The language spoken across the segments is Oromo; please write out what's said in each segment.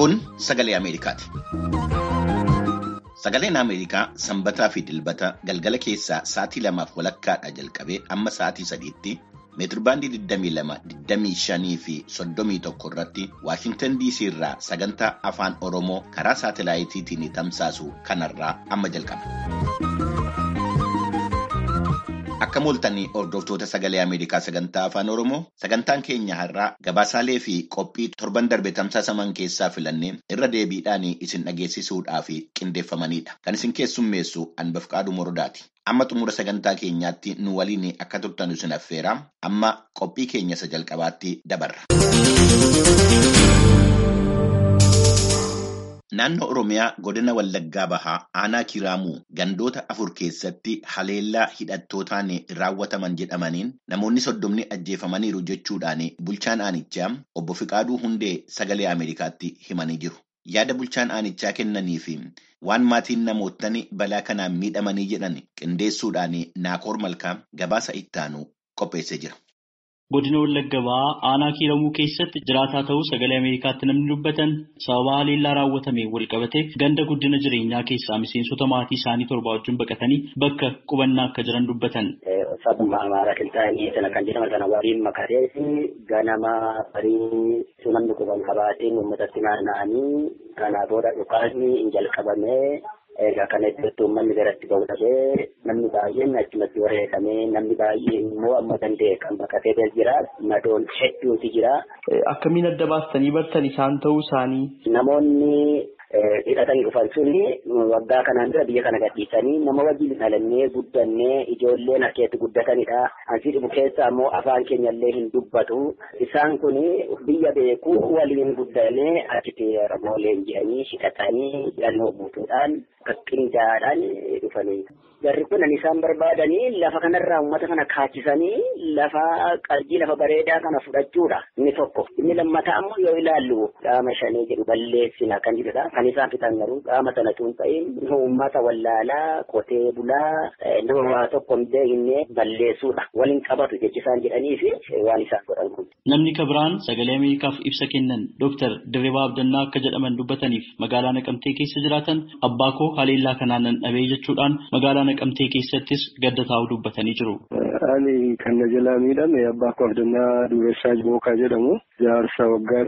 Kun sagalee Ameerikaati. Sagaleen Ameerikaa sanbataa fi dilbata galgala keessaa sa'aatii 2:00 jalqabee amma sa'aatii 3tti meetirbaandii 22, 25 fi 31 irratti Waashintan DC irraa sagantaa afaan Oromoo karaa saatalaayitiitiin tamsaasu kanarraa amma jalqaba. Akka mooltanii hordoftoota sagalee Ameerikaa sagantaa afaan Oromoo sagantaan keenya har'aa gabaasaalee fi qophii torban darbe tamsaasaman keessaa filannee irra deebiidhaan isin dhageessisuudhaaf qindeeffamanidha. Kan isin keessummeessu Anbafqaaduu Morodaati. Amma xumura sagantaa keenyaatti nu waliin akka turtan isin affeera. Amma qophii keenya isa jalqabaatti dabarra. Naannoo Oromiyaa godina Wallaggaa Bahaa aanaa Kiraamuu gandoota 4 keessatti haleellaa hidhattootaan raawwataman jedhamaniin namoonni 30 ajjeefamaniiru jechuudhaan bulchaan aanichaa obbo Fiqaaduu Hundee sagalee Ameerikaatti himanii jiru. Yaada bulchaan aanichaa kennanii fi waan maatiin namoottan balaa kanaan miidhamanii jedhan qindeessuudhaan Naaqoor Malkaa gabaasa ittaanu qopheessee jira. Godina Wallagga Bahaa aanaa Kiiramuu keessatti jiraataa ta'uu sagalee Ameerikaatti namni dubbatan sababa haleellaa raawwatame walqabate ganda guddina jireenyaa keessaa miseensota maatii isaanii 7 wajjin baqatanii bakka qubannaa akka jiran dubbatan. Sabuma Amaaraa Qilxaanii sana kan jedhaman sana waliin makatee ganama barii namni quban qabaatiin uummatatti naanna'anii kanaa booda dhukaasni hin jalqabamee. Egaa kana iddootti uummanni garatti ba'uudhabee namni baay'een achumatti wareegamee namni baay'een immoo amma danda'e kan baqatee jira. Madoon hedduutu jira. Akkamiin adda baastanii bartan isaan ta'uu isaanii? Namoonni hidhatanii dhufan suni waggaa kanaan dura biyya kana gadhiisanii nama wajjin dhalannee guddannee ijoolleen harkeetti guddatanidha. Ansi dhibu keessa ammoo afaan keenya illee hin dubbatu. Isaan kun biyya beekuu waliin guddannee achitti ramooleen jedhanii hidhatanii hidhannoo guutuudhaan qindaadhaan dhufanii. Jarri kun isaan barbaadanii lafa kanarraa uummata kana kaachisanii lafa qalbii lafa bareedaa kana fudhachuudha. Inni tokko. Inni lammataa ammoo yoo ilaallu qaama shanii jedhu balleessina kan jedhudha. Kan isaan fitan garuu qaama sana tun ta'in uummata wallaalaa qotee bulaa nama waa tokko hin balleessuudha. Waliin qabatu jechisaan jedhanii fi waan isaan godhan kun. Namni kabiraan sagalee Ameerikaaf ibsa kennan Dr. Dirribii Abdannaa akka jedhaman dubbataniif magaalaa Naqamtee keessa jiraatan abbaa koo haleellaa kanaan nan dhabee jechuudhaan magaalaa Naqamtee keessattis gadda taa'uu dubbatanii jiru. Ani kan na jalaa miidhame abbaa koo Abdannaa Dureessaa Bookaa jedhamu jaarsa waggaa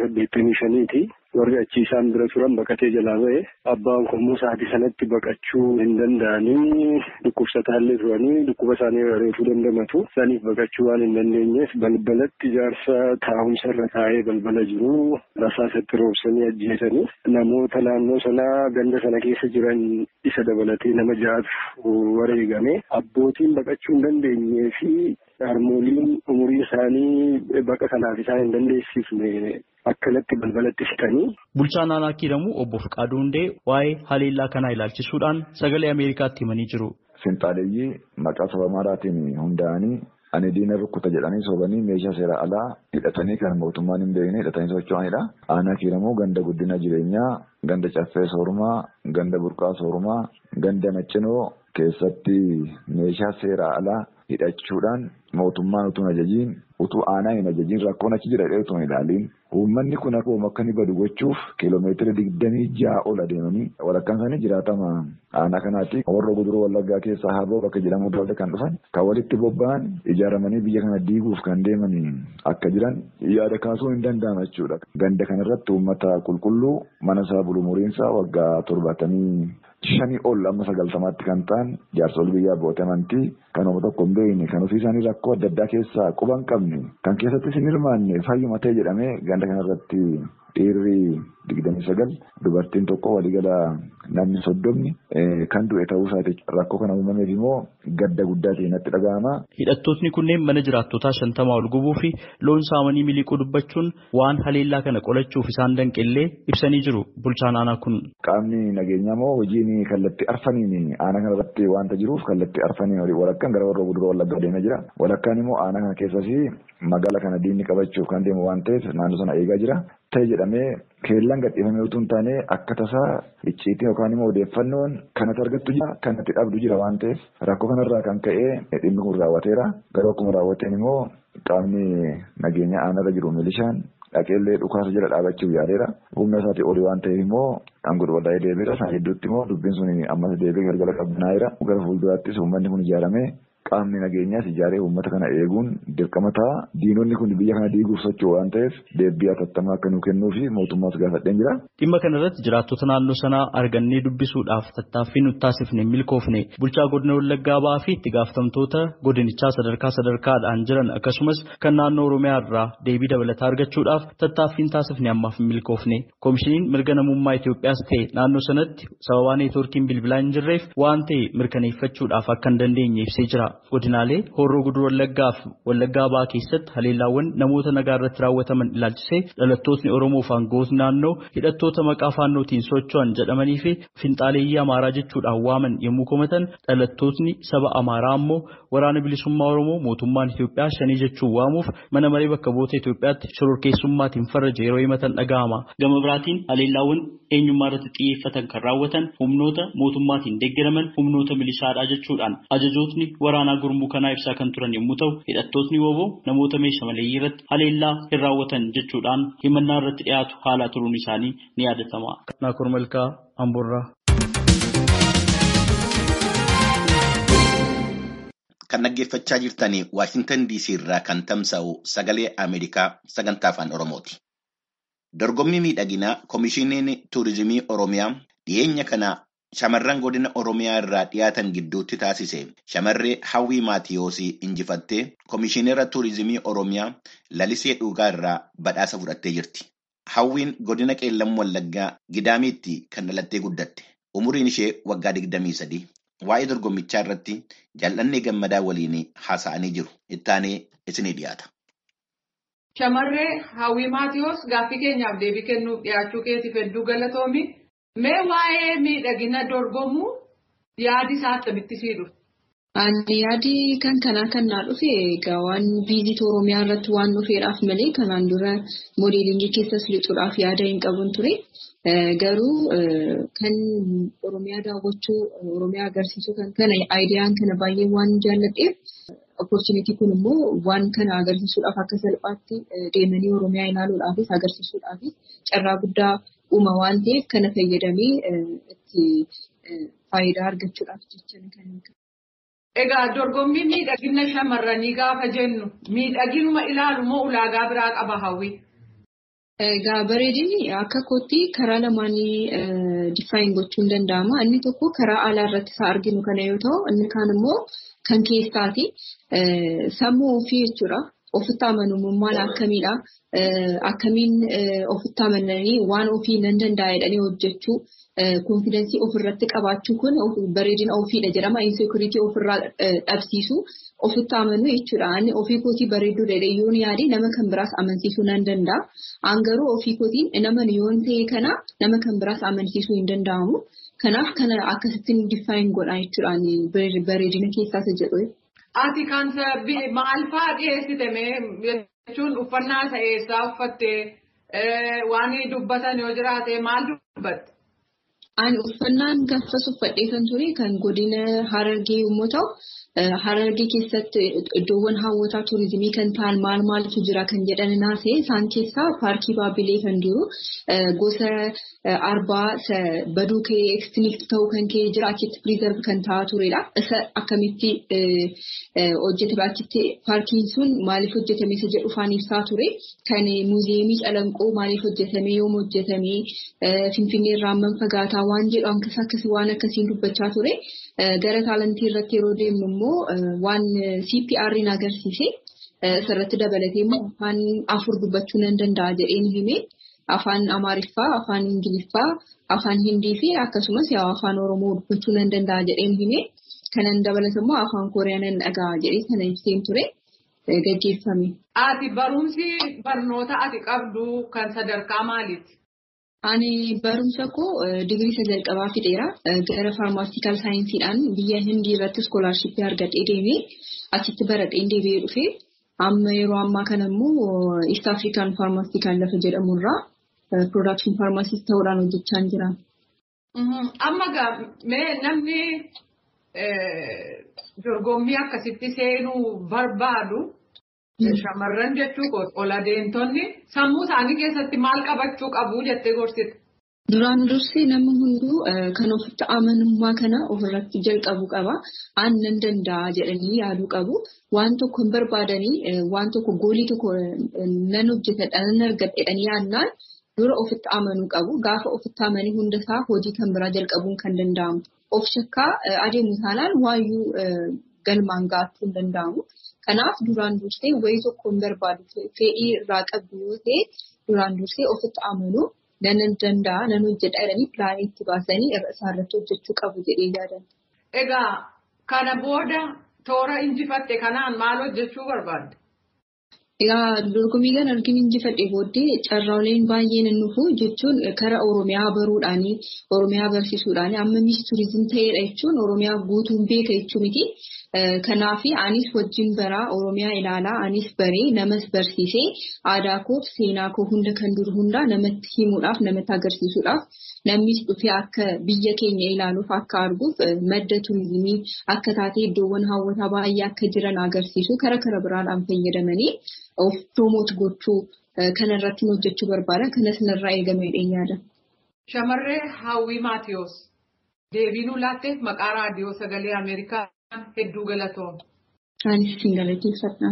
85ti. Warri achi isaan bira turan baqatee jalaa ba'e abbaan kun sa'aatii sanatti baqachuu hin danda'anii dhukkubsataallee turanii dhukkuba isaanii reefuu dandamatu isaaniif baqachuu waan hin dandeenyeef balbalatti jaarsa taa'umsa irra taa'ee balbala jiru rasaasatti roobsanii ajjeesanii namoota naannoo sanaa ganda sana keessa jiran isa dabalatee nama 6 wareegame abbootiin baqachuu hin dandeenyee fi harmooliin umurii isaanii baqa kanaaf isaan hin dandeessifne akkanatti balbalatti fitanii. Bulchaan aanaa Kiiramuu obbo Fiqaaduu Hundee waa'ee haleellaa kanaa ilaalchisuudhaan sagalee Ameerikaatti himanii jiru. Finxaaleeyyii maqaa saba Amaaraatiin hundaa'anii ani diina rukkuta jedhanii sobanii meeshaa seera alaa hidhatanii kan mootummaan hin beekne hidhatanii socho'anidha. Aanaa Kiiramuu ganda guddina jireenyaa, ganda caffee soorumaa, ganda burqaa soorumaa, ganda maccinoo keessatti meeshaa seera alaa hidhachuudhaan mootummaan utuu ajajiin utuu aanaa hin ajajiin rakkoon achi jira jedhee utuu hin ilaaliin uummanni kun akka inni badu gochuuf kiiloomeetira 26 ol adeemanii walakkaan isaanii jiraatama aanaa kanaatti warra guduruu Wallaggaa keessaa Haboo bakka jedhamu daldala kan dhufan kan walitti bobba'an ijaaramanii biyya kana diiguuf kan deemanii akka jiran yaada kaasuu hin danda'amu jechuudha. Ganda kanarratti uummata qulqulluu mana isaa bulu muriinsaa waggaa 75 ol amma 90 kan ta'an jaarsolii biyyaa abbootii amantii kan uummata tokko hin beekne kan ofii isaanii rakkoo adda addaa keessaa quban qabne kan keessatti hin hirmaanne fayyuma ta'e jedhamee ganda kanarratti dhiirri 29 dubartiin tokko waliigala namni 30 kan du'e ta'uu isaati. Rakkoo kana uumameef immoo gadda guddaa ta'e natti dhaga'ama. Hidhattootni kunneen mana jiraattotaa 50 ol gubuu fi loon saamanii miliquu dubbachuun waan haleellaa kana qolachuuf isaan danqillee ibsanii jiru. Bulchaan aanaa kun qaamni nageenyaa moo hojiin kallattii arfaniin aanaa kanarratti waanta jiruuf kallattii arfaniin walakkaan gara warra guduruu Wallaggaa deemaa jira. Walakkaan immoo aanaa kana keessas magaalaa kana diinni qabachuuf kan deemu waan ta'eef naannoo sana eegaa jira. Ta'e jedhamee keellaan gadhiifamee utuu hin taane akka tasaa icciitiin yookaan immoo odeeffannoon kanatti argattu jira kanatti dhabdu jira waan ta'eef rakkoo kanarraa kan ka'e dhimmi kun raawwateera. Garuu akkuma raawwateen immoo qaamni nageenya aanarra jiru milishaan dhaqeellee dhukaasa jala dhaabachuuf yaadeera. Humna isaatii olii waan ta'eef immoo aangoo waldaa'ee deebiira. Isaan hedduutti immoo dubbiin sun ammas deebi'ee galgala qabnaa'eera. Gara fuulduraattis uummanni kun ijaaramee qaamni nageenyaas ijaaree uummata kana eeguun dirqama ta'a. Diinonni kun biyya kana diiguuf socho'u waan ta'eef deebii hatattamaa akka nuu kennuu fi mootummaas gaafadheen jira. Dhimma kana irratti jiraattota naannoo sanaa argannee dubbisuudhaaf tattaaffii nutti taasifne milkoofne bulchaa godina Wallaggaa Bahaa fi itti gaafatamtoota godinichaa sadarkaadhaan jiran akkasumas kan naannoo Oromiyaa irraa deebii dabalataa argachuudhaaf tattaaffiin taasifne ammaaf milkoofne. Koomishiniin mirga namummaa Itoophiyaas ta'e naannoo sanatti sababa neetwoorkiin bilbilaa hin jirreef waan ta'e mirkaneeffachuudhaaf akka hin dandeenye ibsee jira. Godinaalee Horroo Guduruu Wallaggaa fi Wallaggaa Bahaa keessatti haleellaawwan namoota nagaa irratti raawwataman ilaalchisee dhalattootni Oromoo fi aangawootni naannoo hidhattoota maqaa faannootiin socho'an jedhamanii fi finxaaleeyyii Amaaraa jechuudhaan waaman yommuu komatan dhalattootni saba Amaaraa ammoo waraana bilisummaa Oromoo mootummaan Itoophiyaa shanii jechuun waamuuf mana maree bakka bu'oota Itoophiyaatti shororkeessummaatiin farraje yeroo himatan dhaga'ama. Gama biraatiin haleellaawwan eenyummaa irratti xiyyeeffatan kan raawwatan humnoota mootummaatiin deeggaraman humnoota milishaadhaa jechuudhaan ajajootni waraanaa gurmuu kanaa ibsaa kan turan yommuu ta'u hidhattootni WBO namoota meeshaa maleeyyii irratti haleellaa hin raawwatan jechuudhaan himannaa irratti dhiyaatu haala turuun isaanii ni yaadatama. Naakur Malkaa Amboorraa. Kan dhaggeeffachaa jirtanii Waashintan DC irraa kan tamsa'u sagalee Ameerikaa sagantaa afaan Oromooti. Dorgommii miidhaginaa Koomishiniin Tuurizimii Oromiyaa dhiyeenya kana shamarran godina Oromiyaa irraa dhiyaatan gidduutti taasise shamarree Hawwii Maatiyoos injifattee Koomishinara Tuurizimii Oromiyaa Lalisee Dhugaa irraa badhaasa fudhattee jirti. Hawwiin godina Qeellam Wallaggaa Gidaamiitti kan dhalattee guddatte. Umuriin ishee waggaa 23. Waa'ee dorgommichaa irratti Jaalannee Gammadaa waliin haasa'anii jiru. Ittaanee isinii dhiyaata. Shamarree Hawwii Maatiyoos gaaffii keenyaaf deebii kennuuf dhiyaachuu keetiif hedduu galatoomi. Mee waa'ee miidhagina dorgomuu yaadi isaa akkamitti sii dhufe? Ani yaadi kanaa kan naa dhufe egaa waan viizit Oromiyaa irratti waan dhufeedhaaf malee kanaan dura moodeelingii keessas lixuudhaaf yaada hin qabun ture. Garuu kan Oromiyaa daawwachuu, Oromiyaa agarsiisuu kan kana aayidiyaan kana baay'ee waan jaalladheef opportunity kun immoo waan kana agarsiisuudhaaf akka salphaatti deemanii Oromiyaa ilaaluudhaafis agarsiisuudhaafis carraa guddaa uuma waan ta'eef kana fayyadamee itti faayidaa argachuudhaaf jecha kan. Egaa dorgommii miidhagina shamarranii gaafa jennu miidhaginuma ilaalu moo ulaagaa biraa qaba Hawwii? Egaa bareedinni akka kootti karaa lamaanii define gochuun danda'ama. Inni tokko karaa alaa irratti isaa arginu kana yoo ta'u, inni kaan immoo kan keessaati. Sammuu ofii jechuudha. Ofitti amanamummaan akkamiidha? Akkamiin ofitti amananii waan ofii nan danda'a jedhanii hojjechuu, konfidensii ofirratti qabaachuu kun bareedina ofiidha jedhama. Insecurity ofirraa dhabsiisu ofitti amanuu jechuudha. Ani ofii kootii bareedduu yoon yaade nama kan biraas amansiisuu nan danda'a. Garuu ofii kootiin nama yoon ta'e kana nama kan biraas amansiisuu hin danda'amu. Kanaaf kana akkasittiin define godha jechuudha. Bareedina keessaas jedhu. Ati kan maal fa'aa dhiyeessite jechuun uffannaa isa eessaa uffattee waan dubbatan yoo jiraate maal dubbatte? Ani uffannaan gaafas uffadhee kan ture kan godina Harargee yommuu ta'u, Harargee keessatti iddoowwan hawwataa tuurizimii kan ta'an maaltu jira kan jedhan naasee isaan keessaa paarkii Baabilee kan jiru gosa arbaa baduu kee extinct ta'uu kan kee jira achitti preserve kan ta'aa turedha. Isa akkamitti hojjetame achitti paarkiin sun maaliif hojjetame isa jedhu faan ibsaa ture. Kan muuziyeemii Calanqoo maaliif hojjetame yoom hojjetame Finfinnee irraa amman fagaataa waan jedhu akkasii waan akkasiin dubbachaa ture. Gara taalantii irratti yeroo deemnu immoo waan CPR'n agarsiise sirratti dabalatee immoo afaan afur dubbachuu nan danda'a jedheen hime. Afaan Amaariffaa, afaan Ingiliffaa, afaan Hindii fi akkasumas afaan Oromoo dubbachuu nan danda'a jedheen hime. Kanan dabalata immoo afaan Kooriyaa nan dhaga'a jedhee kana ibseen ture gaggeeffame. Ati barumsi barnoota ati qabdu kan sadarkaa maaliiti? Ani barumsa koo digirii jalqabaa fixeera. Gara faarmaasitikaal saayinsiidhaan biyya Hindii irratti iskoolaarshippii argadhee deemee achitti baradheen deebi'ee dhufee amma yeroo ammaa kana immoo East African Pharmaceutical lafa jedhamurraa production pharmacist ta'uudhaan hojjechaa jira. Amma namni dorgommii akkasitti seenuu barbaadu Shamarran jechuun ol adeemtonni sammuu isaanii keessatti maal qabachuu qabu jettee gorsite. Duraan dursee nama hunduu kan ofitti amanummaa kana ofirratti jalqabu qaba. Aannan danda'a jedhanii yaaduu qabu. Waan tokko hin barbaadanii waan tokko goolii tokko nan hojjetadha nan argadha jedhanii yaadnaan dura ofitti amanuu qabu. Gaafa ofitti amanii hundasaa hojii kan biraa jalqabuun kan danda'amu. Of shakkaa adeemu taanaan waayyuu galmaan gaachuu hin danda'amu. Kanaaf duraan dursee wayii tokko hin barbaadu fedhii irraa qabdu yoo ta'e duraan dursee ofitti amanuu. Nan danda'a nan hojjedha jedhanii pilaanii itti baasanii isaarratti hojjechuu qabu jedhee yaadan. Egaa kana booda toora injifatte kanaan maal hojjechuu barbaadde? Egaa dorgommii kana arginu injifadhe booddee carraaleen baay'een nufu jechuun karaa Oromiyaa baruudhaanii Oromiyaa barsiisuudhaanii amma miis turizim ta'edha jechuun Oromiyaa guutuun beeka jechuu miti. Kanaafi anis wajjin baraa Oromiyaa ilaalaa anis baree namas barsiisee aadaa koo seenaa koo hunda kan dur hundaa namatti himuudhaaf namatti agarsiisuudhaaf namnis dhufee akka biyya keenya ilaaluuf akka arguuf madda turizimii akka taatee iddoowwan hawwataa baay'ee akka jiran agarsiisu karaa biraadhaan fayyadamanii of promoot gochuu kanarratti hojjechuu barbaada. Kanas narraa eegamee yaada. Shamarree Hawwii Maatiyoos deebii nuu laatteef maqaa raadiyoo sagalee Ameerikaa hedduu galatoomna. Anis isin galateeffadha.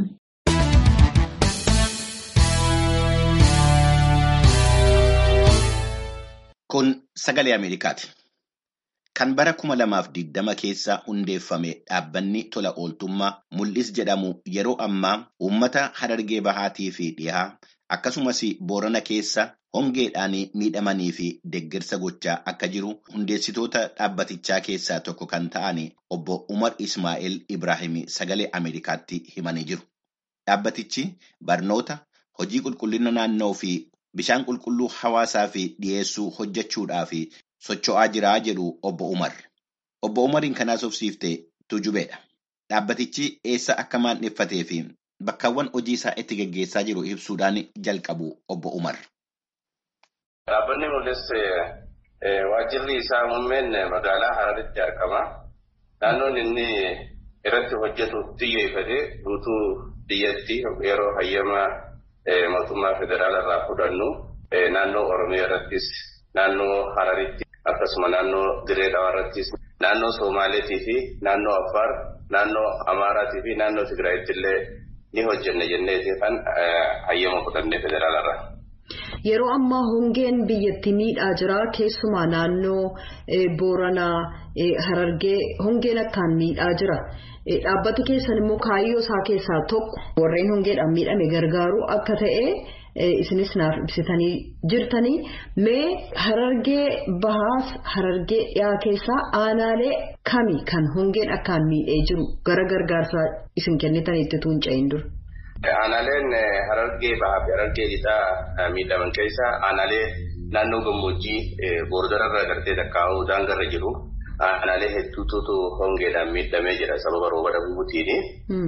Kun sagalee Ameerikaati. Kan bara 2020 keessa hundeeffame dhaabbanni tola ooltummaa Mul'is jedhamu yeroo ammaa uummata Harargee Bahaatii fi Dhihaa akkasumas Boorana keessa hongeedhaan miidhamanii fi deeggarsa gochaa akka jiru hundeessitoota dhaabbatichaa keessaa tokko kan ta'an obbo Umar Ismaa'eel Ibraahim sagalee Ameerikaatti himanii jiru. Dhaabbatichi barnoota, hojii qulqullina naannoo fi bishaan qulqulluu hawaasaa fi dhiyeessuu hojjechuudhaaf socho'aa jira jedhu obbo Umar. Obbo Umariin kanaas obsiifte tujubeedha. Dhaabbatichi eessa akka maandheeffatee fi bakkawwan hojii isaa itti gaggeessaa jiru ibsuudhaan jalqabu obbo Umar. Dhaabbanni Mul'is waajjirri isaa muummeen magaalaa Hararitti argama. Naannoon inni irratti hojjetu xiyyeeffatee guutuu biyyatti yeroo hayyama mootummaa federaalaa irraa fudhannu naannoo Oromiyaa irrattis naannoo Hararitti akkasuma naannoo Diree Dhawaa irrattis naannoo Somaaleetii fi naannoo Affaar naannoo Amaaraatii fi naannoo Tigraayitti illee ni hojjenne jenneeti kan hayyama fudhannee federaalaa irraa. Yeroo ammaa hongeen biyyatti miidhaa jira keessumaa naannoo Booranaa Harargee hongeen akkaan miidhaa jira. Dhaabbati keessan immoo kaayyoo isaa keessaa tokko warreen hongeedhaan miidhame gargaaru akka ta'e isinis naaf ibsitanii jirtanii mee Harargee Bahaas Harargee Dhiyaa keessaa aanaalee kami kan hongeen akkaan miidhee jiru gara gargaarsaa isin kennitanitti tuunca'in dura. Aanaaleen Harargee Bahaa fi Harargee Lixaa miidhaman keessaa aanaalee naannoo gammoojjii boordararra gartee takkaa'uu daangarra jiru. Aanaalee hedduutu hongeedhaan miidhamee jira sababa rooba dhabuutiini.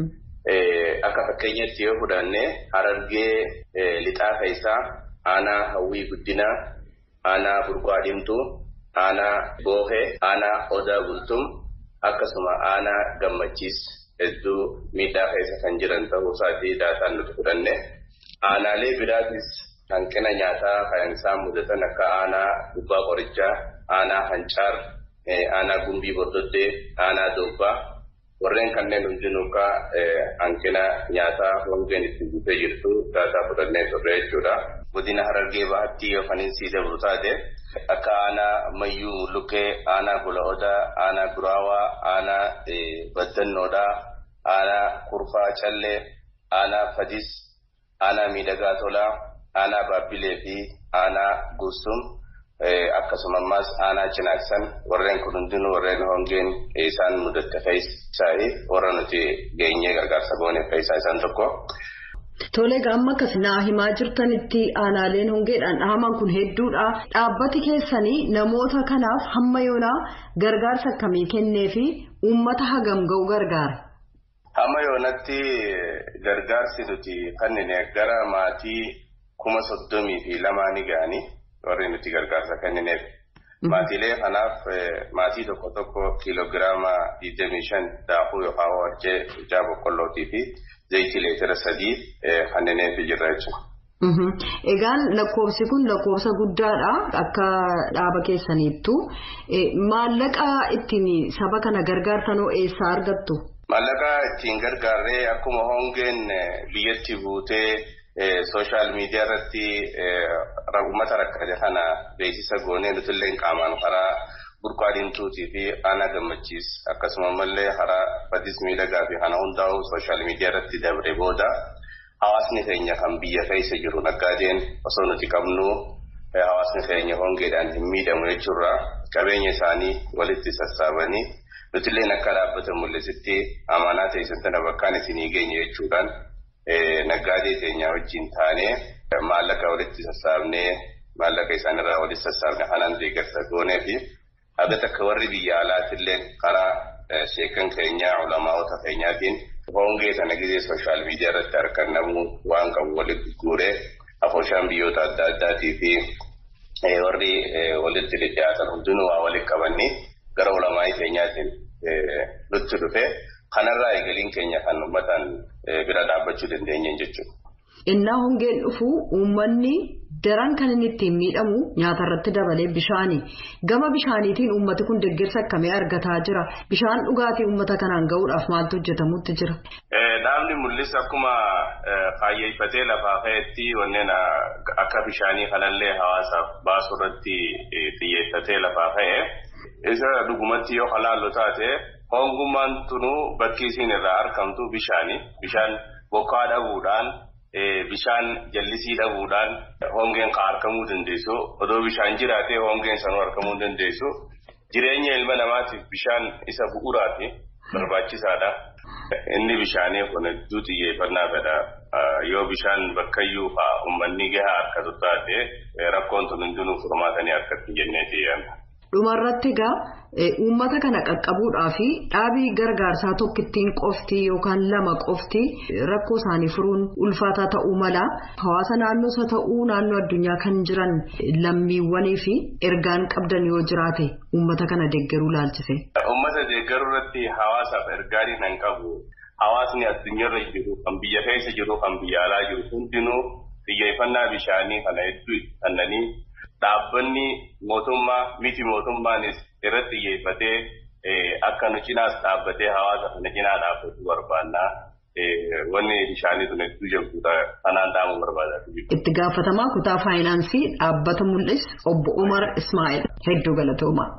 Akka fakkeenyatti yoo fudhanne Harargee Lixaa keessaa aanaa Hawwii Guddinaa, aanaa Burqaa Dhimtuu, aanaa Boohee, aanaa Odaa Bultum akkasuma aanaa Gammachiis hedduu miidhaa keessa kan jiran ta'uu isaatii daataan nuti fudhanne. Aanaalee biraatis hanqina nyaataa kan isaan mudatan akka aanaa Gubbaa Qorichaa, aanaa Hancaar, aanaa Gumbii Bordoddee, aanaa Doobbaa warreen kanneen hundinuu hanqina nyaataa hongeen itti dhufee jirtu daataa fudhannee turre jechuudha. Godina Harargee Bahaatti yoo kan inni dabru taate akka aanaa Mayyuu Mulluqee, aanaa Gola Odaa, aanaa Guraawaa, aanaa Baddannoodhaa, aanaa Kurfaa Callee, aanaa Fadis, aanaa Miidhagaa Tolaa, aanaa Baabbilee fi aanaa Gursum akkasuma ammas aanaa Cinaaksan warreen kun hundinuu warreen hongeen isaan mudatte keessaa warra nuti geenyee gargaarsa goone keessaa isaan tokko. Tole amma akkas naa himaa jirtanitti aanaaleen hongeedhaan dhahaman kun hedduudha. Dhaabbati keessanii namoota kanaaf hamma yoonaa gargaarsa akkamii kennee fi uummata hagam ga'u gargaara? Hamma yoonatti gargaarsi nuti kennine gara maatii 32,000 ni ga'anii warri nuti gargaarsa kennineef. Maatiilee kanaaf maatii tokko kiiloogiraama 25 daakuu yookaan warqee ijaa boqqollootii fi zayitii leetira 3 kanneeniif jirra jechuudha. Egaan lakkoofsi kun lakkoofsa guddaadha akka dhaaba keessaniittu maallaqa ittiin saba kana gargaartanoo eessaa argattu? Maallaqa ittiin gargaarree akkuma hongeen biyyatti buutee sooshaal miidiyaa irratti uummata rakkate kana beeksisa goonee nutillee qaamaan karaa burqaa diimtuutii fi aanaa gammachiis akkasuma mallee karaa badis miidhagaa fi kana hundaa'u sooshaal miidiyaa irratti dabre booda hawaasni keenya kan biyya keessa jiru naggaadeen osoo nuti qabnu hawaasni keenya hongeedhaan hin miidhamu jechuudha qabeenya isaanii walitti sassaabanii nutilleen akka dhaabbata mul'isitti amanaa teessan tana bakkaan isinii geenye jechuudhaan naggaadee keenya wajjin taanee maallaqa walitti sassaabnee maallaqa isaanirraa walitti sassaabne kanaan deeggarsa goonee fi abet akka warri biyya alaatillee karaa sheekan keenyaa ulamaa'ota keenyaatiin hongee sana gisee sooshaal miidiyaa irratti argannamu waan qabu walitti guuree afooshaan biyyoota adda addaatii fi warri walitti dhiyaatan hundinuu waa walitti qabanii gara ulamaa'ii keenyaatiin nutti dhufe kanarraa eegaliin keenya kan uummataan bira dhaabbachuu dandeenyeen jechuudha. Innaa hongeen dhufu uummanni daran kan inni ittiin miidhamu nyaata irratti dabalee bishaani. Gama bishaaniitiin uummati kun deeggarsa akkamii argataa jira? Bishaan dhugaatii uummata kanaan gahuudhaaf maaltu hojjetamutti jira? Dhaabni mul'is akkuma kaayyeeffatee lafaa ka'etti wanneen akka bishaanii kanallee hawaasaaf baasu irratti xiyyeeffatee lafaa ka'e. Isa dhugumatti yoo halaallu taate hongummaan tunuu bakki isiin irraa argamtu bishaani. Bishaan bokkaa dhabuudhaan bishaan jallisii dhabuudhaan hongeen kan argamuu dandeessu. Odoo bishaan jiraatee hongeen sanuu argamuu dandeessu. Jireenya ilma namaatiif bishaan isa bu'uuraati barbaachisaadha. Inni bishaanii kun hedduu xiyyeeffannaa fedha. Yoo bishaan bakkayyuu fa'aa uummanni gahaa akkatu taate rakkoon tun hundinuu furmaatanii akkatti jennee xiyyeeffanna. Dhumarratti egaa uummata kana qaqqabuudhaa fi dhaabii gargaarsaa tokkittiin qofti yookaan lama qofti rakkoo isaanii furuun ulfaataa ta'uu mala hawaasa naannoo ta'uu naannoo addunyaa kan jiran lammiiwwanii fi ergaan qabdan yoo jiraate uummata kana deeggaruu laalchise. Uummata deeggaruu irratti hawaasaaf ergaanii nan qabu. Hawaasni addunyaarra jiru kan biyya keessa jiru kan biyya alaa jiru hundinuu xiyyeeffannaa bishaanii kana hedduu kannanii. Dhaabbanni mootummaa miti mootummaanis irratti xiyyeeffatee akka nu cinaas dhaabbatee hawaasa kana cinaa dhaabbatu barbaanna. Wanni bishaanii sun hedduu jirtuudha kanaan dhaamuu barbaadaa. Itti gaafatamaa kutaa faayinaansii dhaabbata mul'is obbo Umar Ismaa'il hedduu galatoomaa.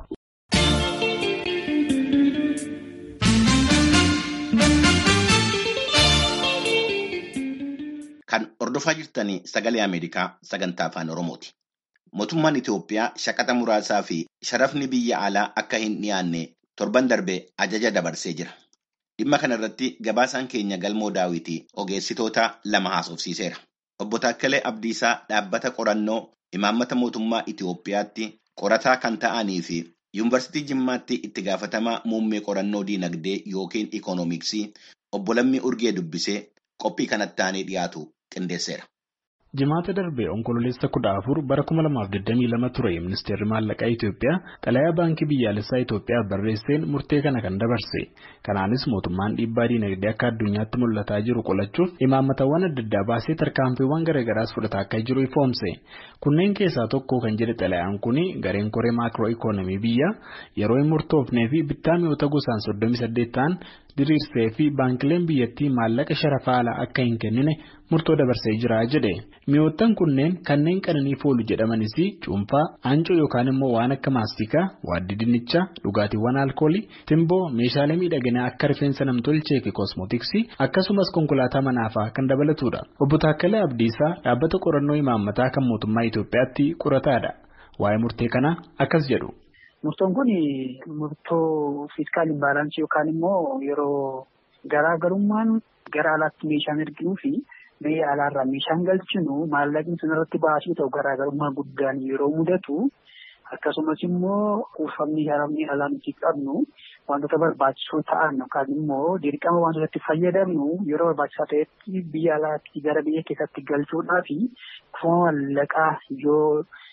Kan hordofaa jirtanii sagalee Ameerikaa sagantaa afaan Oromooti. Mootummaan Itoophiyaa shaqaxa muraasaa fi sharafni biyya alaa akka hin dhiyaanne torban darbe ajaja dabarsee jira. Dhimma kana irratti gabaasaan keenya Galmoo Daawwitii ogeessitoota lama haasofsiiseera. Obbo Taakkalee Abdiisaa dhaabbata qorannoo imaammata mootummaa Itoophiyaatti qorataa kan ta'anii fi Yuunivarsiitii Jimmaatti itti gaafatamaa muummee qorannoo diinagdee yookiin ikoonomiksii obbo Lammii Urgee dubbisee qophii kanatti aanee dhiyaatu qindeesseera. Jimaata darbee onkololeessa 14 bara 2022 ture ministeerri maallaqaa Itoophiyaa xalayaa baankii biyyaalessaa Itoophiyaa barreesseen murtee kana kan dabarse. Kanaanis mootummaan dhiibbaa diinagdee akka addunyaatti mul'ataa jiru qolachuuf imaammatawwan adda addaa baasee tarkaanfiiwwan garaagaraas fudhataa akka jiru ifoomse. Kunneen keessaa tokko kan jedhe xalayaan kuni gareen koree maakiroo ikoonomii biyya yeroo hin murtoofnee fi bittaa mi'oota gosaan 38 ta'an diriirsee fi baankileen biyyattii maallaqa sharafaa alaa akka hin kennine murtoo dabarsee jira jedhe. Mi'oottan kunneen kanneen qananiif oolu jedhamanis cuunfaa, aancoo yookaan immoo waan akka maastikaa, waaddii dinnichaa, dhugaatiiwwan alkoolii, timboo, meeshaalee miidhaginaa akka rifeensa namtolchee fi koosmootiksii akkasumas konkolaataa manaafaa kan dabalatudha. Obbo Taakkalee Abdiisaa dhaabbata qorannoo imaammataa kan mootummaa Itoophiyaatti qorataadha. Waa'ee murtee kanaa akkas jedhu. Murtoon kun murtoo fiiskaal imbaalansii yookaan immoo yeroo garaagarummaan gara alaatti meeshaan erginuu fi biyya alaarraa meeshaan galchinu maallaqni sun irratti baasii ta'u garaagarummaa guddaan yeroo mudatu akkasumas immoo kuufamni haramni alaa nuti qabnu wantoota barbaachisoo ta'an yookaan immoo dirqama wantoota itti fayyadamnu yeroo barbaachisaa ta'etti biyya alaatti gara biyya keessatti galchuudhaa fi kuufama maallaqaa yoo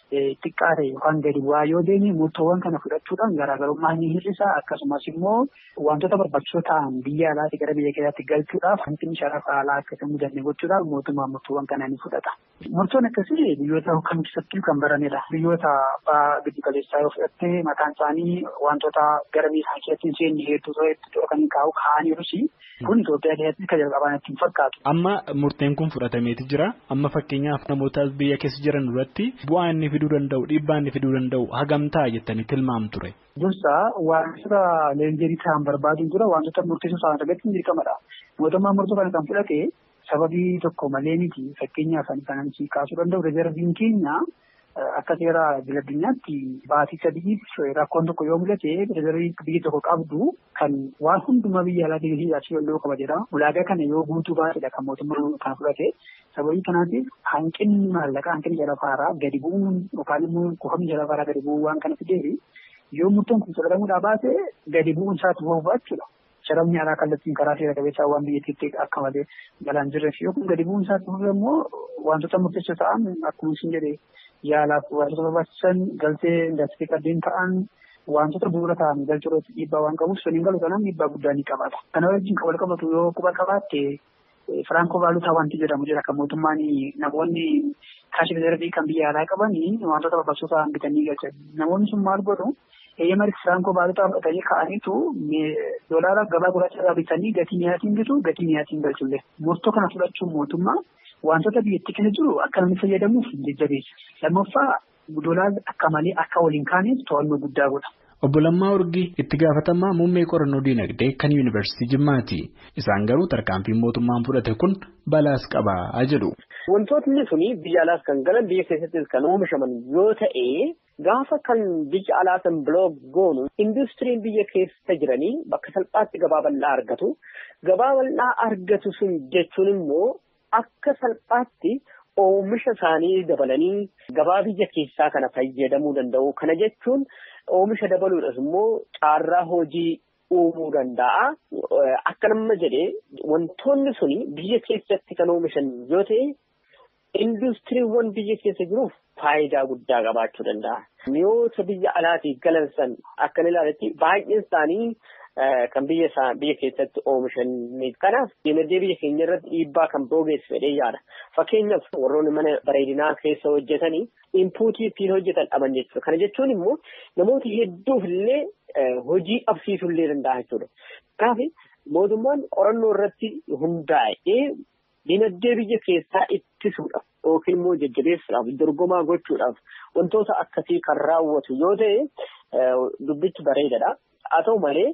xiqqaa ta'e yookaan gadi bu'aa yoo deeme murtoowwan kana fudhachuudhaan garaagarummaa ni hir'isa akkasumas immoo wantoota barbaachisoo ta'an biyya alaatii gara biyya keessaatti galchuudhaaf hanqinni sharafa alaa akka hin mudanne gochuudhaaf mootummaan murtoowwan kana ni fudhata. Murtoon akkasii biyyoota kam keessattuu kan baramedha. Biyyoota abbaa giddu galeessaa yoo fudhatte maqaan isaanii wantoota gara biyya keessatti hin seenne hedduu kan kaa'aniirus kun Itoophiyaa keessatti kan jalqabaan ittiin fakkaatu. Amma murteen kun fudhatameeti jira. Amma fakkeenyaaf namoota biyya keessa jiran duratti bu'aa inni fiduu danda'u dhiibbaa inni fiduu danda'u hagam ta'a jettanii tilmaamtu ture. Dursa wantoota leenjerii ta'an barbaaduun dura wantoota murteessoo ta'an irratti dirqamadha. Mootummaan murtoo kana kan fudhate sababii tokko malee miti fakkeenyaaf kan kaasuu danda'u rezerviin keenya akka seera addunyaatti baatii sadiif rakkoon tokko yoo mul'ate rezervii biyyi tokko qabdu kan waan hundumaa biyya alaa deemsii danda'u qaba jedha. Ulaagaa kana yoo guutuu baatedha kan mootummaan kan fudhate. Sababii kanaatiif hanqinni maallaqaa hanqinni jalafaaraa gadi bu'uun yookaan immoo kuufamni jalafaaraa gadi bu'uun waan kana fideefi yoo murtoon kun fudhatamuudhaa baate gadi bu'uun isaatti boobaa jechuudha. Sharafni alaa kallattiin karaa seera qabeessaa waan biyyattiitti akka malee galaan jirreef yoo kun gadi bu'uun isaatti boobaa immoo wantoota murteessoo ta'an akkuma isin jedhe yaalaaf wantoota barbaachisan galtee indaastirii kanneen ta'an wantoota bu'uura ta'an galchuudhaaf dhiibbaa waan qabuuf suniin galu kanaan dhiibbaa guddaa ni qabaata. Kana wajjin wal qabatu yoo quba qabaatte Firankoo vaaluutaa wanti jedhamu jira kan mootummaan namoonni kaashi rezervii kan biyya alaa qaban wantoota barbaachisoo ta'an bitanii galchan. Namoonni sun maal godhu eeyyama Firankoo vaaluutaa fudhatanii ka'aniitu doolaara gabaa gurraacha irraa bitanii gatii miyaatiin bitu gatii miyaatiin galchullee. Murtoo kana fudhachuun mootummaa wantoota biyyattii keessa jiru akka namni fayyadamuuf jajjabeessa. Lammaffaa doolaarri akka malee akka waliin kaaneef to'annoo guddaa godha. Obbo Lammaa Urgii itti gaafatamaa muummee qorannoo diinagdee kan yuunivarsiitii Jimmaati. Isaan garuu tarkaanfiin mootummaan fudhate kun balaas qabaa jedhu. Wantootni suni biyya alaas kan galan biyya keessattis kan oomishaman yoo ta'e gaafa kan biyya alaa san biloo goonu industiriin biyya keessa jiranii bakka salphaatti gabaa bal'aa argatu. Gabaa bal'aa argatu sun jechuun immoo akka salphaatti oomisha isaanii dabalanii gabaa biyya keessaa kana fayyadamuu danda'u. Kana jechuun oomisha dabaluudhaaf immoo carraa hojii uumuu danda'a. Akka nama jedhee wantoonni suni biyya keessatti kan oomishan yoo ta'e industiriiwwan biyya keessa jiruuf faayidaa guddaa qabaachuu danda'a. Mi'oota biyya alaatii galan san akka ilaaletti baay'een isaanii kan biyya keessatti oomishan. Kanaaf dinagdee biyya keenya irratti dhiibbaa kan geessu fedhee yaada. Fakkeenyaaf warroonni mana bareedinaa keessa hojjetanii inpuutii ittiin hojjetan dhaban jechuudha. Kana jechuun immoo namoota hedduuf illee hojii dhabsiisuu illee danda'a jechuudha. Kanaaf mootummaan qorannoo irratti hundaa'ee dinagdee biyya keessaa ittisuudhaaf yookiin immoo jajjabeessuudhaaf dorgomaa gochuudhaaf wantoota akkasii kan raawwatu yoo ta'e dubbichi bareedadha. Haa ta'u malee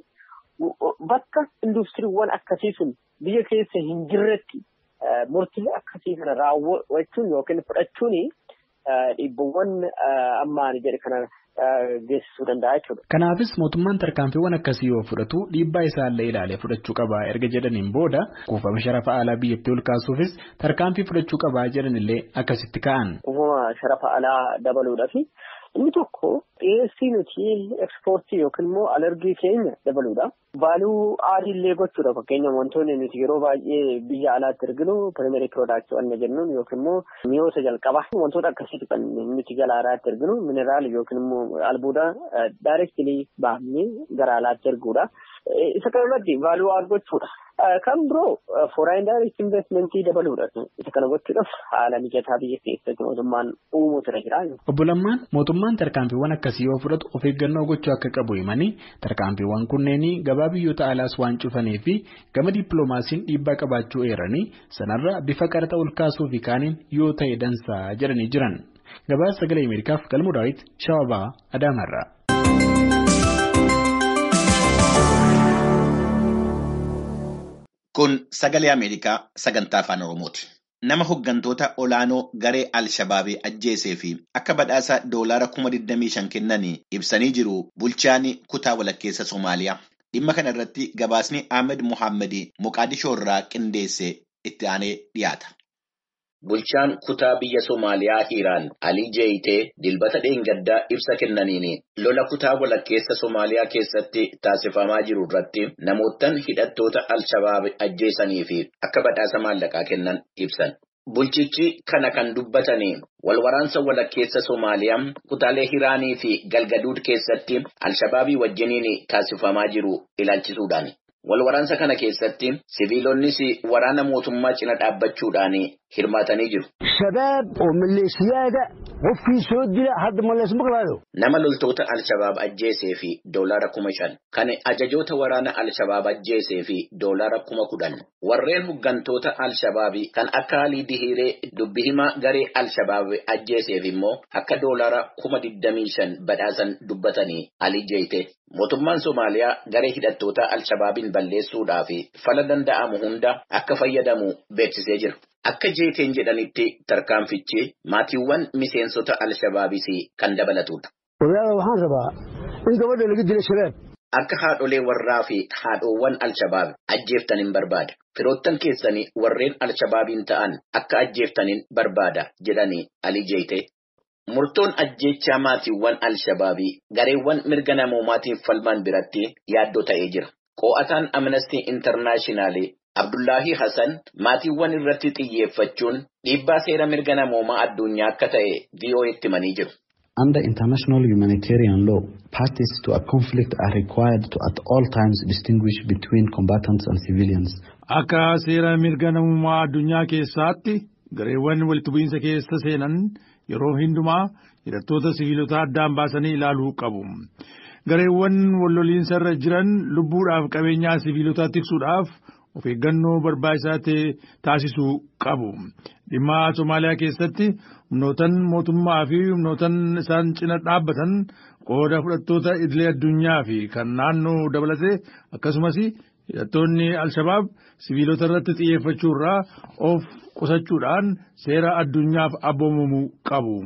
bakka industiriiwwan akkasii sun biyya keessa hin jirretti murtii akkasii kana raawwachuun yookiin fudhachuun dhiibbawwan ammaan jedhe kana geessisuu danda'a jechuudha. Kanaafis mootummaan tarkaanfiiwwan akkasii yoo fudhatu dhiibbaa isaallee ilaalee fudhachuu qabaa erga jedhaniin booda kuufama sharafa alaa biyyattii ol kaasuufis tarkaanfii fudhachuu qabaa jedhanillee akkasitti ka'an. Kuufama sharafa alaa dabaluudhaaf inni tokko dhiyeessii nuti ekspoortii yookiin immoo alergii keenya dabaluudha. Vaaluu aadiillee gochuudha. Fakkeenyaaf wantoonni nuti yeroo baay'ee biyya alaatti erginu pirimerii piroodaaktii wanna jennuun yookiin immoo mi'oota jalqabaa wantoota akkasiitu kan nuti gara alaatti erginu mineraal yookiin immoo albuuda daayirektilii baafnee gara alaatti erguudha. Isa kanarratti vaaluu aad gochuudha. Kan biroo foreign direct investmentii dabaluudha. Isa kana gochuudhaaf haala mijataa biyya keessatti mootummaan uumuutu jira. Obbo Lammaan mootummaan tarkaanfiiwwan akkasii yoo fudhatu of eeggannoo gochuu akka qabu himanii tarkaanfiiwwan kunneen gabaa biyyoota alaas waan cufanii fi gama dippiloomaasiin dhiibbaa qabaachuu eeranii sanarra bifa qaraxa ol kaasuu fi kaaniin yoo ta'e dansaa jedhanii jiran. Gabaasa Sagalee Ameerikaaf Galmuu Daawit Shawabaa Adaamarraa. Kun Sagalee Ameerikaa sagantaa afaan Oromooti. Nama hoggantoota olaanoo garee Al-Shabaabii ajjeesee fi akka badhaasa doolaara 25,000 kennanii ibsanii jiru bulchaan kutaa walakkeessa Somaaliyaa. Dhimma kana irratti gabaasni Ahmed Mohaammed Moqaadishoo irraa qindeesse itti aanee dhiyaata. Bulchaan kutaa biyya Somaaliyaa Hiiraan Alii Jeeyitee dilbata dheengaddaa ibsa kennaniin lola kutaa walakkeessa Somaaliyaa keessatti taasifamaa jiru irratti namootaan hidhattoota Al-Shabaab ajjeesanii fi akka badhaasa maallaqaa kennan ibsan. Bulchichi kana kan dubbatanii walwaraansa walakkeessa Somaaliyaa kutaalee Hiraanii fi Galgaduud keessatti Alshabaabii wajjiniin taasifamaa jiru ilaalchisuudhaan. Walwaraansa kana keessatti siviilonnis waraana mootummaa cina dhaabbachuudhaan hirmaatanii jiru. Shabaab oo maleeshiyaada qofkii soo dila hadda malees maqlaado. Nama loltoota Alshabaab ajjeesee fi $5,000 kan ajajoota waraana Alshabaab ajjeesee fi $10,000. Warreen hoggantoota Alshabaabii kan akka Alii Dihiree dubbi himaa garee Alshabaab ajjeeseef immoo akka $25,000 badhaasan dubbatanii Alii Jeeyite. Mootummaan Somaaliyaa garee hidhattoota Alshabaabiin balleessuudhaaf fala danda'amu hunda akka fayyadamu beeksisee jira. Akka Jeeyiteen jedhanitti tarkaanfichi maatiiwwan miseensota Alshabaabiis kan dabalatudha. Waxaan rabaa in gabadha laga dilo shabaab. Akka haadholee warraa fi haadhoowwan Alshabaab ajjeeftan hin barbaada. Firoottan keessanii warreen Alshabaabiin ta'an akka ajjeeftan hin barbaada jedhanii Alii Jeeyite. Murtoon ajjechaa maatiiwwan Alshabaabii gareewwan mirga namoomaatiin falman biratti yaaddoo ta'ee jira. Qo'ataan Amnesty International Abdullahi Hassan maatiiwwan irratti xiyyeeffachuun dhiibbaa seera mirga namoomaa addunyaa akka ta'e VOA'tti himanii jiru. Under international humanitarian law, parties to a conflict are required to at all times distinguish between combatants and civilians. Akka seera mirga namoomaa addunyaa keessaatti gareewwan walitti bu'iinsa keessa seenan yeroo hundumaa hidhattoota siviilota addaan baasanii ilaaluu qabu. Gareewwan walloliinsa irra jiran lubbuudhaaf qabeenyaa siviilotaa tiksuudhaaf of eeggannoo barbaachisaa ta'e taasisuu qabu. Dhimma Somaaliyaa keessatti humnootan mootummaa fi humnootan isaan cina dhaabbatan qooda fudhattoota idilee addunyaa fi kan naannoo dabalatee akkasumas hidhattoonni Alshabaab siviilota irratti xiyyeeffachuu irraa of qusachuudhaan seera addunyaaf abboomamuu qabu.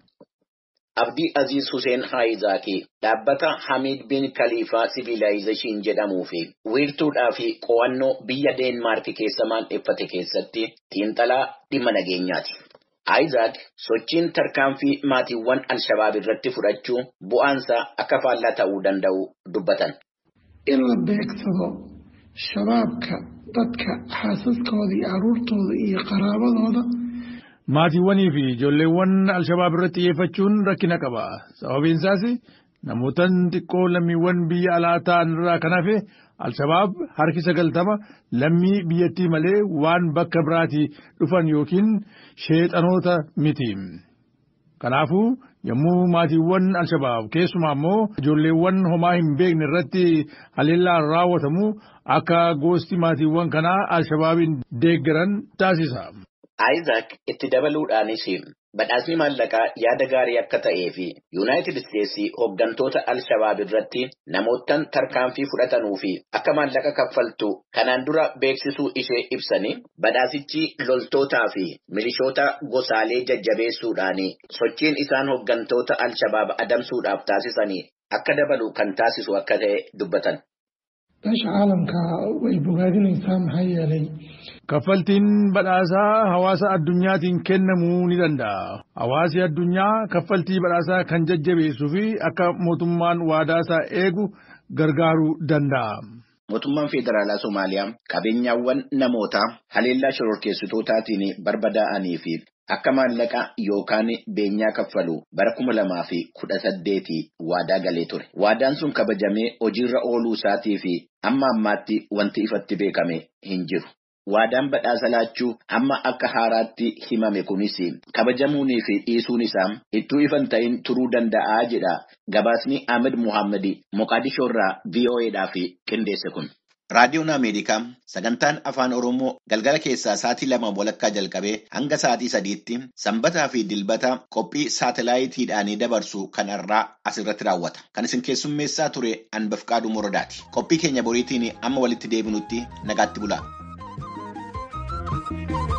Abdii Aziz Hussein Haayizaaki dhaabbata Hamid bin Khalifa Civilization jedhamuu fi wiirtuudhaa fi qo'annoo biyya Deenmaark keessa maandheeffate keessatti xiinxalaa dhimma nageenyaati. Haayizaak sochiin tarkaanfii maatiiwwan Alshabaab irratti fudhachuu bu'aansaa akka faallaa ta'uu danda'u dubbatan. In la beegsado shabaabka dadka xaasaskooda iyo carruurtooda iyo qaraabadooda. Maatiiwwanii fi ijoolleewwan Alshabaab irratti xiyyeeffachuun rakkina qaba. Sababiin isaas namootaan xiqqoo lammiiwwan biyya alaa ta'an irraa kan hafe Alshabaab harki 90 lammii biyyattii malee waan bakka biraatii dhufan yookiin sheexanoota miti. Kanaafuu yommuu maatiiwwan Alshabaab keessumaa immoo ijoolleewwan homaa hin beekne irratti haleellaan raawwatamu akka gosti maatiiwwan kanaa Alshabaabiin deeggaran taasisa. Isaac itti dabaluudhaanis badhaasni maallaqaa yaada gaarii akka ta'ee fi Yuunaayitid Isteetsi hooggantoota Alshabaab irratti namootaan tarkaanfii fudhatanuu fi akka maallaqa kaffaltu kanaan dura beeksisuu ishee ibsanii badhaasichi loltootaa fi milishoota gosaalee jajjabeessuudhaan sochiin isaan hooggantoota Alshabaab adamsuudhaaf taasisanii akka dabalu kan taasisu akka ta'e dubbatan. Beesha caalamkaa way bogaadinaysaa maxaa yeelay. Kaffaltiin badhaasaa hawaasa addunyaatiin kennamuu ni danda'a. Hawaasi addunyaa kaffaltii badhaasaa kan jajjabeessuu fi akka mootummaan waadaasaa eegu gargaaruu danda'a. Mootummaan Federaalaa Somaaliyaa qabeenyaawwan namootaa haleellaa shororkeessitootaatiin barbadaa'anii fi akka maallaqa yookaan beenyaa kaffalu bara 2018 waadaa galee ture. Waadaan sun kabajamee hojiirra ooluu isaatii fi amma ammaatti wanti ifatti beekame hin jiru. Waadaan badhaasa laachuu amma akka haaraatti himame kunis kabajamuunii fi dhiisuun isaa ittuu ifan ta'in turuu danda'aa jedha gabaasni Ahmed Muhammad Moqaadishoo irraa VOA'dhaaf qindeesse kun. Raadiyoon Ameerikaa sagantaan afaan Oromoo galgala keessaa sa'aatii 2 walakkaa jalqabee hanga sa'aatii 3tti sanbataa fi dilbata qophii saatalaayitiidhaan dabarsu kanarraa asirratti raawwata. Kan isin keessummeessaa ture Anbafqaaduu Morodaati. Qophii keenya boriitiin amma walitti deebinutti nagaatti bulaa.